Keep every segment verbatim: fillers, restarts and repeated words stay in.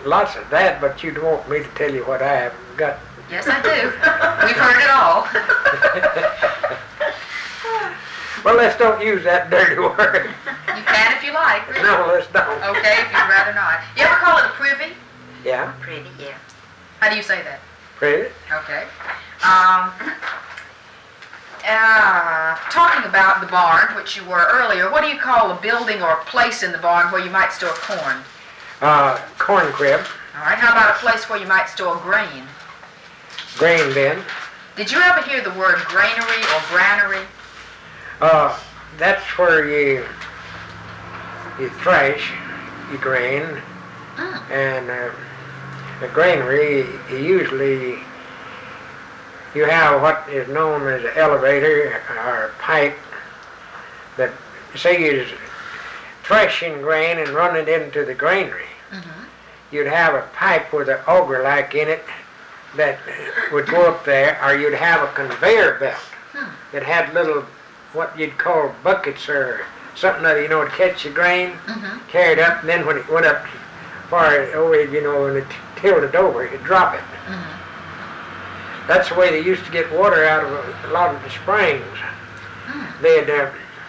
lots of that, but you'd want me to tell you what I haven't got. Yes, I do. We've heard it all. Well, let's don't use that dirty word. You can if you like. Really. No, let's don't. Okay, if you'd rather not. You ever call it a privy? Yeah. Pretty, yeah. How do you say that? Pretty. Okay. Um, uh, talking about the barn, which you were earlier, what do you call a building or a place in the barn where you might store corn? Uh, corn crib. All right. How about a place where you might store grain? Grain bin. Did you ever hear the word granary or granary? Uh, that's where you you thresh your grain, Mm. and uh, the granary, you usually you have what is known as an elevator or a pipe that, say you're threshing grain and run it into the granary. Mm-hmm. You'd have a pipe with an auger like in it that would go up there, or you'd have a conveyor belt Hmm. that had little, what you'd call buckets or something other, you know, to catch the grain, Mm-hmm. carried up, and then when it went up far over, you know, when it tilted over, you'd drop it. Mm-hmm. That's the way they used to get water out of a, a lot of the springs. Mm. They'd uh,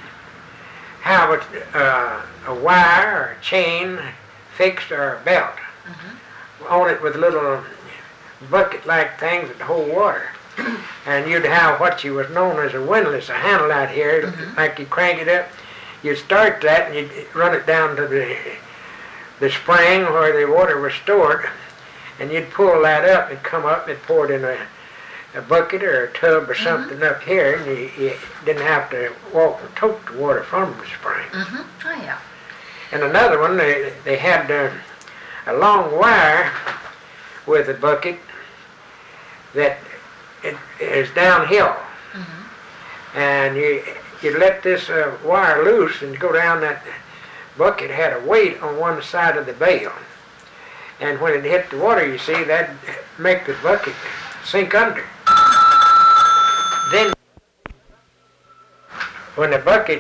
have a, uh, a wire or a chain fixed or a belt Mm-hmm. on it with little bucket-like things that hold water. And you'd have what you was known as a windlass, a handle out here, Mhm. like you crank it up. You'd start that and you'd run it down to the the spring where the water was stored, and you'd pull that up and come up and pour it in a, a bucket or a tub or something up here, and you, you didn't have to walk and tote the water from the spring. Mm-hmm. Oh, yeah. And another one, they, they had uh, a long wire with a bucket that it is downhill. Mm-hmm. And you you let this uh, wire loose and go down that bucket. Had a weight on one side of the bale. And when it hit the water, you see, that'd make the bucket sink under. Then, when the bucket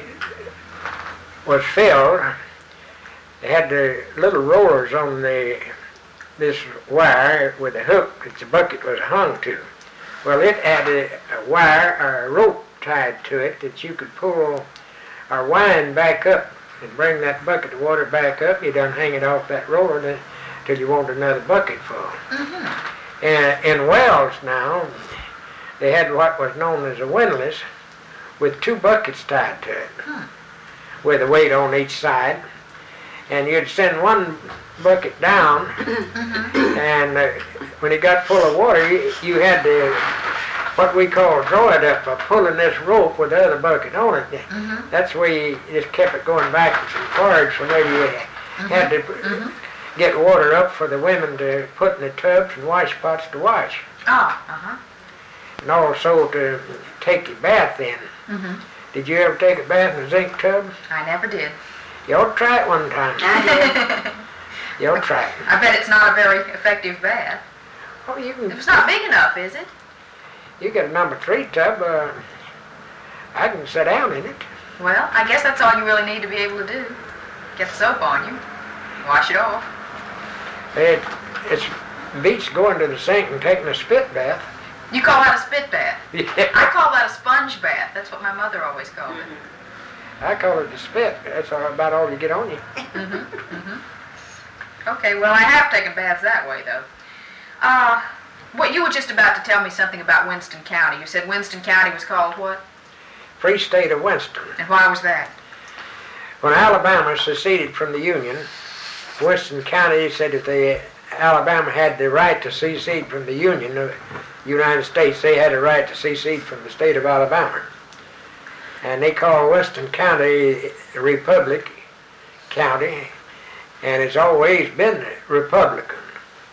was filled, they had the little rollers on the this wire with a hook that the bucket was hung to. Well, it had a, a wire or a rope tied to it that you could pull or wind back up and bring that bucket of water back up. You done hang it off that roller then, till you want another bucket full. Mm-hmm. And in wells now, they had what was known as a windlass with two buckets tied to it, Hmm. with a weight on each side. And you'd send one bucket down, Mm-hmm. and uh, when it got full of water, you, you had to, what we call, draw it up by pulling this rope with the other bucket on it. Mm-hmm. That's the way you just kept it going backwards and forwards, so maybe you had to Mm-hmm. get water up for the women to put in the tubs and wash pots to wash. Oh, uh-huh. And also to take your bath in. Mm-hmm. Did you ever take a bath in a zinc tub? I never did. You ought to try it one time. I You ought to try it. bet it's not a very effective bath. Oh, you can. It's not big enough, is it? You get a number three tub. Uh, I can sit down in it. Well, I guess that's all you really need to be able to do. Get the soap on you. Wash it off. It it's beats going to the sink and taking a spit bath. You call that a spit bath? I Yeah. call that a sponge bath. That's what my mother always called it. I call it the spit. That's all, about all you get on you. Mm-hmm. Mm-hmm. Okay, well, I have taken baths that way, though. Uh, what you were just about to tell me something about Winston County. You said Winston County was called what? Free State of Winston. And why was that? When Alabama seceded from the Union, Winston County said that the Alabama had the right to secede from the Union, the United States. They had a right to secede from the state of Alabama. And they called Winston County Republic County, and it's always been a republic.